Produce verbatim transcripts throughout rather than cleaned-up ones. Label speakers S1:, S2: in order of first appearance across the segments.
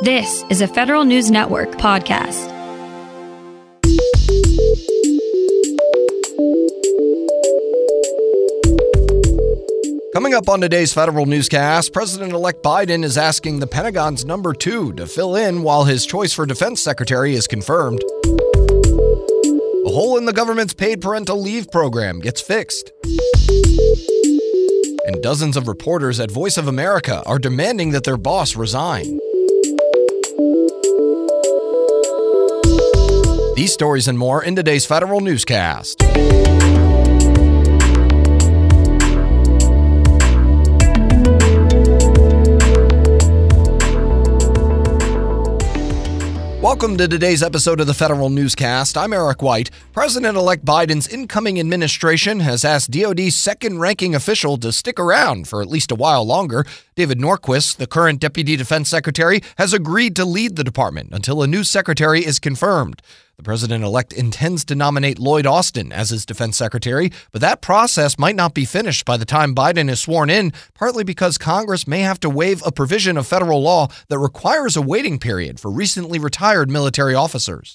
S1: This is a Federal News Network podcast.
S2: Coming up on today's Federal Newscast, President-elect Biden is asking the Pentagon's number two to fill in while his choice for defense secretary is confirmed. A hole in the government's paid parental leave program gets fixed. And dozens of reporters at Voice of America are demanding that their boss resign. These stories and more in today's Federal Newscast. Welcome to today's episode of the Federal Newscast. I'm Eric White. President-elect Biden's incoming administration has asked D O D's second-ranking official to stick around for at least a while longer. David Norquist, the current Deputy Defense Secretary, has agreed to lead the department until a new secretary is confirmed. The president-elect intends to nominate Lloyd Austin as his defense secretary, but that process might not be finished by the time Biden is sworn in, partly because Congress may have to waive a provision of federal law that requires a waiting period for recently retired military officers.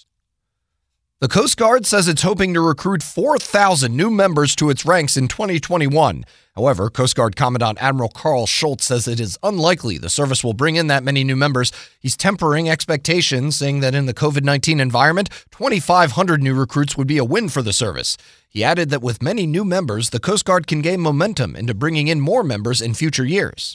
S2: The Coast Guard says it's hoping to recruit four thousand new members to its ranks in twenty twenty-one. However, Coast Guard Commandant Admiral Carl Schultz says it is unlikely the service will bring in that many new members. He's tempering expectations, saying that in the covid nineteen environment, twenty-five hundred new recruits would be a win for the service. He added that with many new members, the Coast Guard can gain momentum into bringing in more members in future years.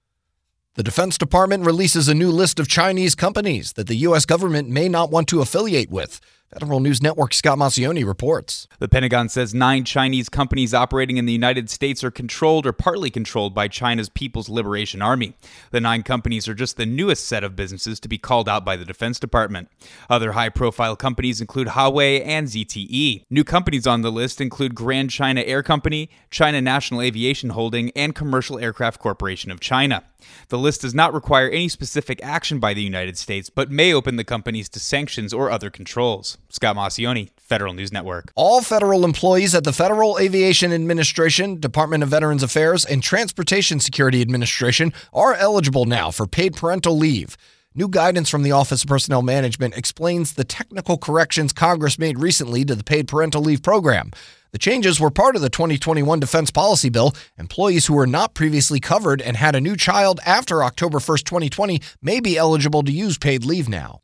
S2: The Defense Department releases a new list of Chinese companies that the U S government may not want to affiliate with. Federal News Network's Scott Maucione reports.
S3: The Pentagon says nine Chinese companies operating in the United States are controlled or partly controlled by China's People's Liberation Army. The nine companies are just the newest set of businesses to be called out by the Defense Department. Other high-profile companies include Huawei and Z T E. New companies on the list include Grand China Air Company, China National Aviation Holding, and Commercial Aircraft Corporation of China. The list does not require any specific action by the United States, but may open the companies to sanctions or other controls. Scott Maucione, Federal News Network.
S2: All federal employees at the Federal Aviation Administration, Department of Veterans Affairs, and Transportation Security Administration are eligible now for paid parental leave. New guidance from the Office of Personnel Management explains the technical corrections Congress made recently to the paid parental leave program. The changes were part of the twenty twenty-one Defense Policy Bill. Employees who were not previously covered and had a new child after October first, twenty twenty may be eligible to use paid leave now.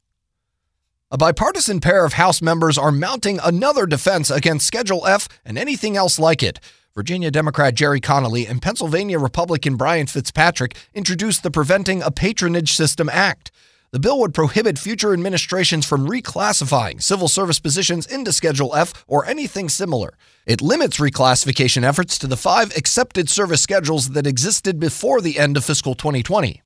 S2: A bipartisan pair of House members are mounting another defense against Schedule F and anything else like it. Virginia Democrat Jerry Connolly and Pennsylvania Republican Brian Fitzpatrick introduced the Preventing a Patronage System Act. The bill would prohibit future administrations from reclassifying civil service positions into Schedule F or anything similar. It limits reclassification efforts to the five accepted service schedules that existed before the end of fiscal twenty twenty.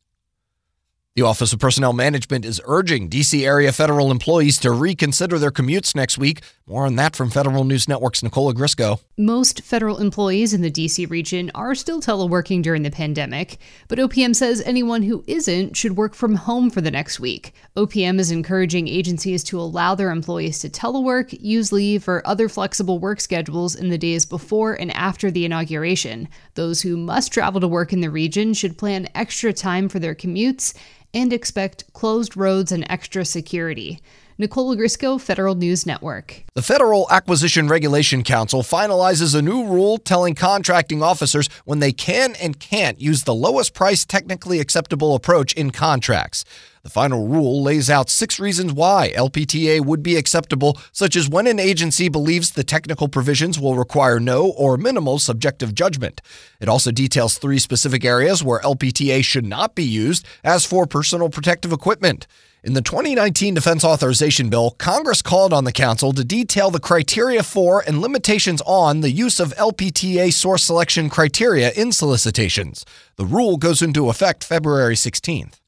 S2: The Office of Personnel Management is urging D C area federal employees to reconsider their commutes next week. More on that from Federal News Network's Nicola Grisco.
S4: Most federal employees in the D C region are still teleworking during the pandemic, but O P M says anyone who isn't should work from home for the next week. O P M is encouraging agencies to allow their employees to telework, use leave, or other flexible work schedules in the days before and after the inauguration. Those who must travel to work in the region should plan extra time for their commutes and expect closed roads and extra security. Nicola Grisco, Federal News Network.
S2: The Federal Acquisition Regulation Council finalizes a new rule telling contracting officers when they can and can't use the lowest price technically acceptable approach in contracts. The final rule lays out six reasons why L P T A would be acceptable, such as when an agency believes the technical provisions will require no or minimal subjective judgment. It also details three specific areas where L P T A should not be used, as for personal protective equipment. In the twenty nineteen Defense Authorization Bill, Congress called on the Council to detail the criteria for and limitations on the use of L P T A source selection criteria in solicitations. The rule goes into effect February sixteenth.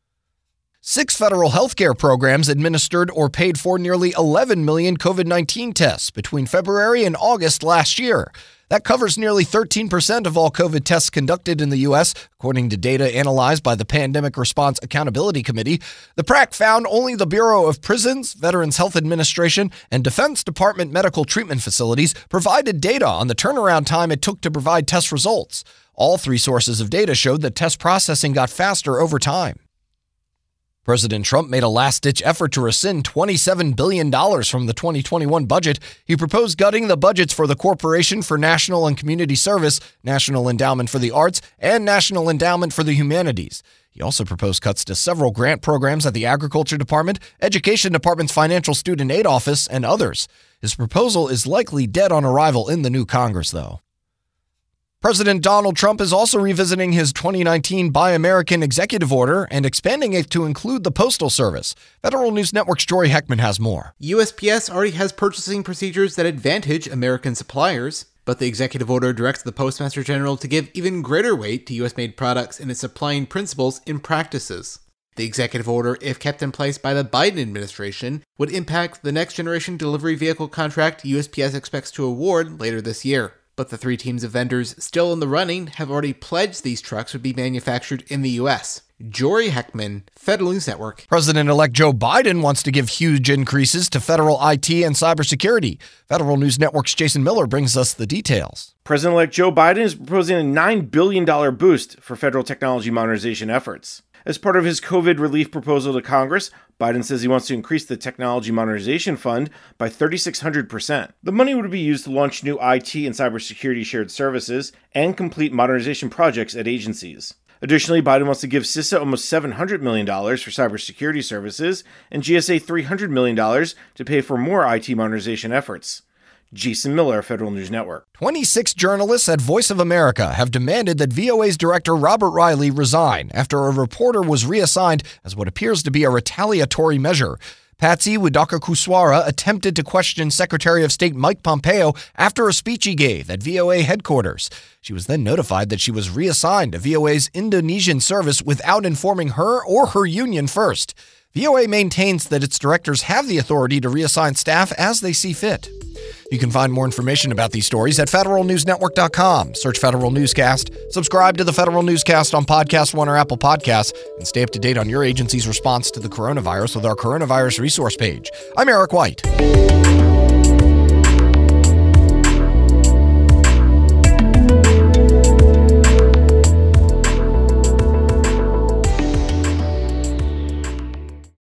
S2: Six federal healthcare programs administered or paid for nearly eleven million covid nineteen tests between February and August last year. That covers nearly thirteen percent of all COVID tests conducted in the U S, according to data analyzed by the Pandemic Response Accountability Committee. The P R A C found only the Bureau of Prisons, Veterans Health Administration, and Defense Department medical treatment facilities provided data on the turnaround time it took to provide test results. All three sources of data showed that test processing got faster over time. President Trump made a last-ditch effort to rescind twenty-seven billion dollars from the twenty twenty-one budget. He proposed gutting the budgets for the Corporation for National and Community Service, National Endowment for the Arts, and National Endowment for the Humanities. He also proposed cuts to several grant programs at the Agriculture Department, Education Department's Financial Student Aid Office, and others. His proposal is likely dead on arrival in the new Congress, though. President Donald Trump is also revisiting his twenty nineteen Buy American executive order and expanding it to include the Postal Service. Federal News Network's Jory Heckman has more.
S5: U S P S already has purchasing procedures that advantage American suppliers, but the executive order directs the Postmaster General to give even greater weight to U S-made products in its supplying principles and practices. The executive order, if kept in place by the Biden administration, would impact the next-generation delivery vehicle contract U S P S expects to award later this year. But the three teams of vendors still in the running have already pledged these trucks would be manufactured in the U S. Jory Heckman, Federal News Network.
S2: President-elect Joe Biden wants to give huge increases to federal I T and cybersecurity. Federal News Network's Jason Miller brings us the details.
S6: President-elect Joe Biden is proposing a nine billion dollars boost for federal technology modernization efforts. As part of his COVID relief proposal to Congress, Biden says he wants to increase the Technology Modernization Fund by three thousand six hundred percent. The money would be used to launch new I T and cybersecurity shared services and complete modernization projects at agencies. Additionally, Biden wants to give CISA almost seven hundred million dollars for cybersecurity services and G S A three hundred million dollars to pay for more I T modernization efforts. Jason Miller, Federal News Network.
S2: twenty-six journalists at Voice of America have demanded that V O A's director Robert Riley resign after a reporter was reassigned as what appears to be a retaliatory measure. Patsy Widakuswara attempted to question Secretary of State Mike Pompeo after a speech he gave at V O A headquarters. She was then notified that she was reassigned to V O A's Indonesian service without informing her or her union first. V O A maintains that its directors have the authority to reassign staff as they see fit. You can find more information about these stories at federal news network dot com. Search Federal Newscast, subscribe to the Federal Newscast on Podcast One or Apple Podcasts, and stay up to date on your agency's response to the coronavirus with our coronavirus resource page. I'm Eric White.